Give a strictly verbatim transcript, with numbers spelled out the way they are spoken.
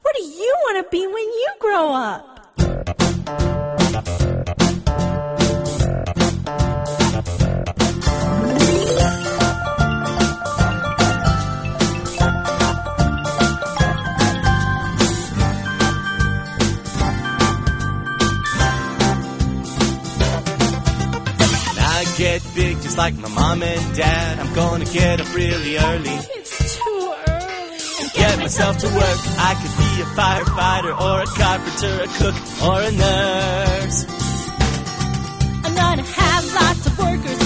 What do you want to be when you grow up? Get big just like my mom and dad. I'm gonna get up really early. It's too early. And get myself to work. I could be a firefighter or a carpenter, a cook or a nurse. I'm gonna have lots of workers